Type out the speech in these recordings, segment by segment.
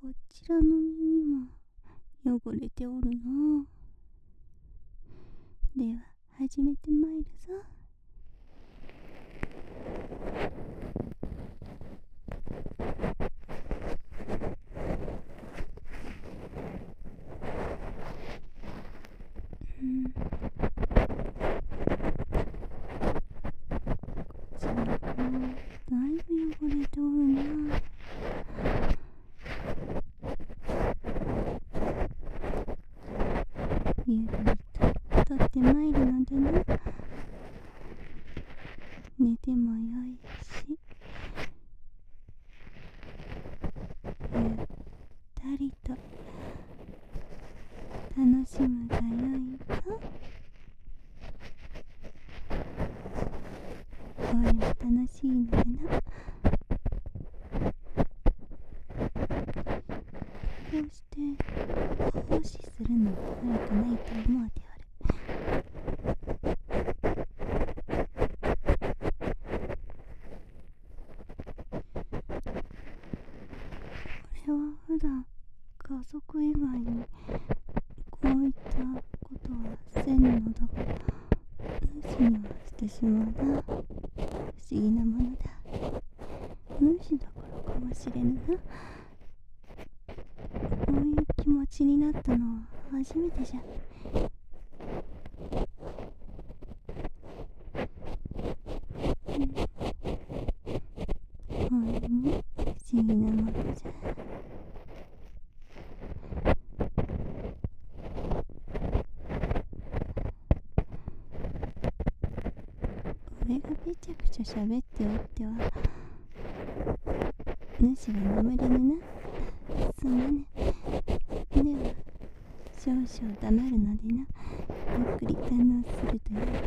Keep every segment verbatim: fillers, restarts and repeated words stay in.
こちらの耳も汚れておるの。では始めてまいるぞ。うん、こちらもだいぶ汚れておるな。ゆるりと取ってまいるのでな。寝てもよいし、ゆったりと楽しむがよいぞ。これも楽しいのでな。こうして奉仕するのも悪くないと思うておる。俺は普段家族以外にこういったことはせんのだが、主にはしてしまうな。不思議なものだ。主だからかもしれぬな。こういう気持ちになったのは初めてじゃ。うん、ほんに不思議なものじゃ。俺がべちゃくちゃ喋っておっては主が眠れぬな。すまぬ。では少々黙るのでな。ゆっくり堪能するとよいぞ。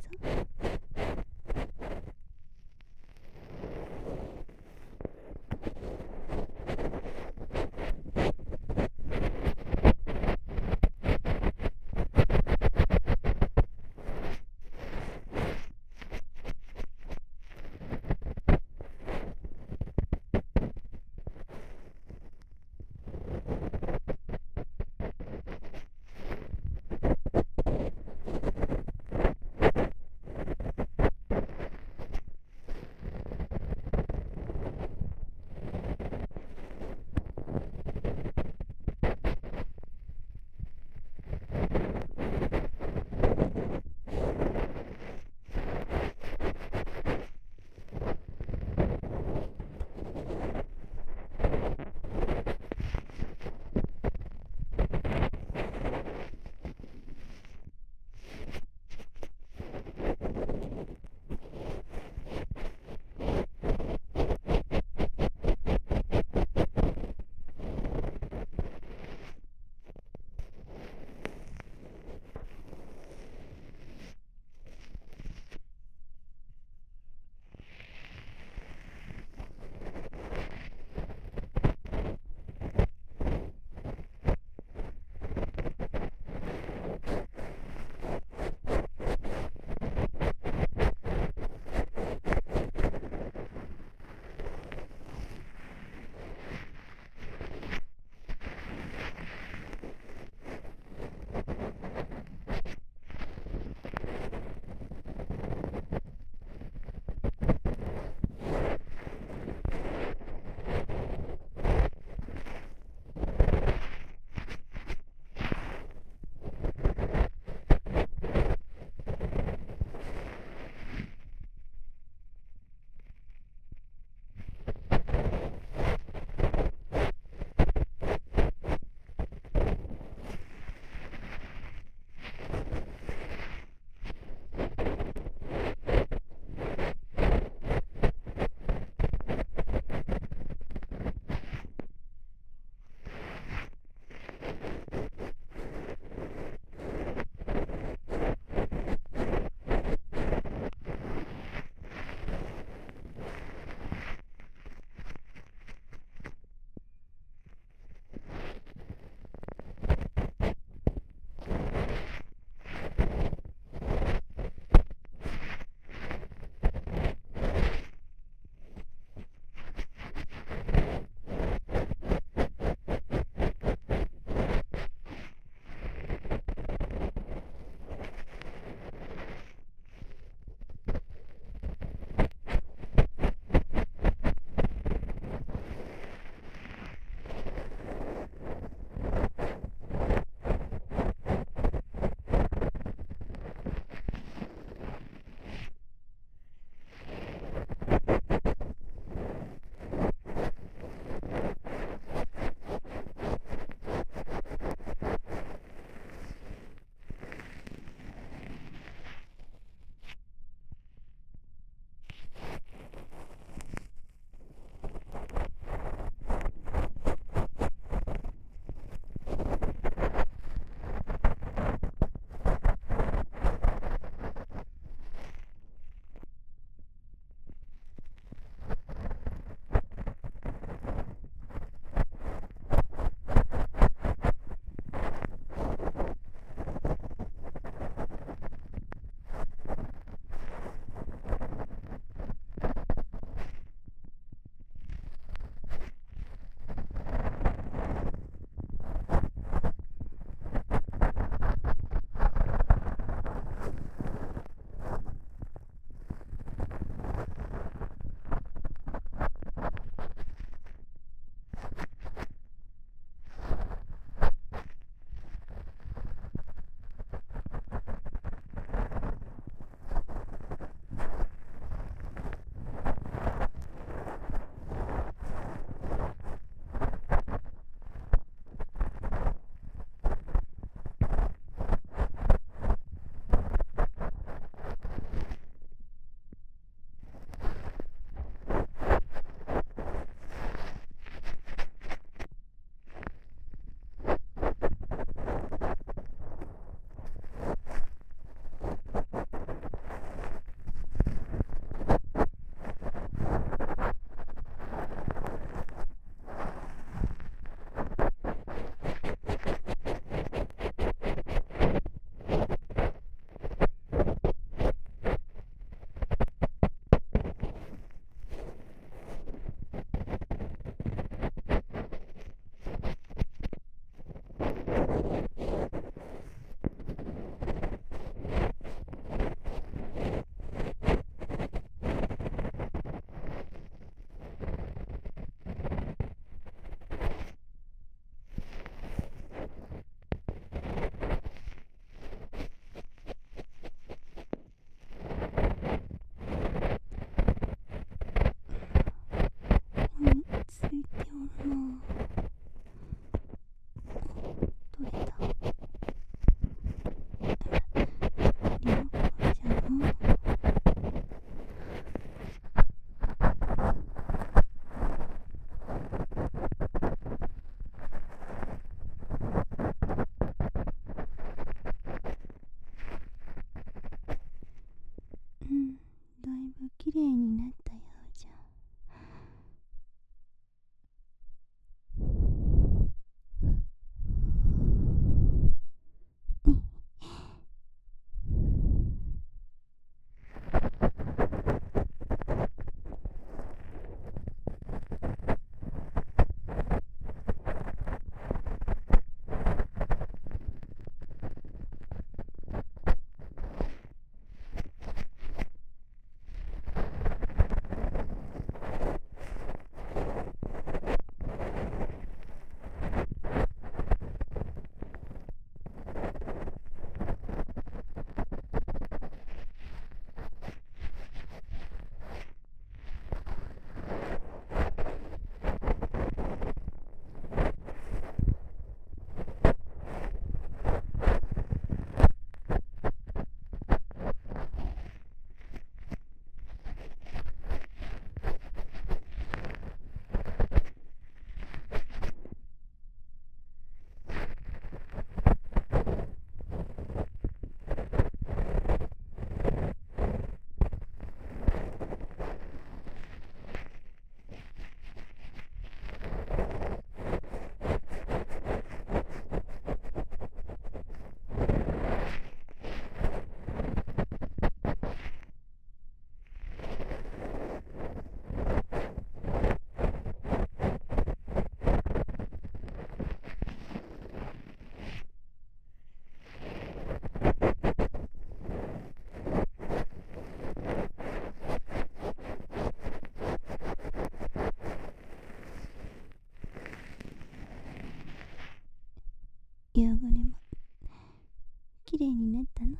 夕暮れもきれいになったな。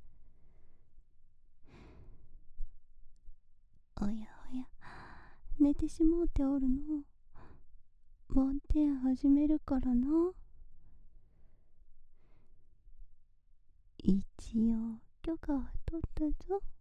おやおや、寝てしもうておるの。梵天始めるからな。一応許可は取ったぞ。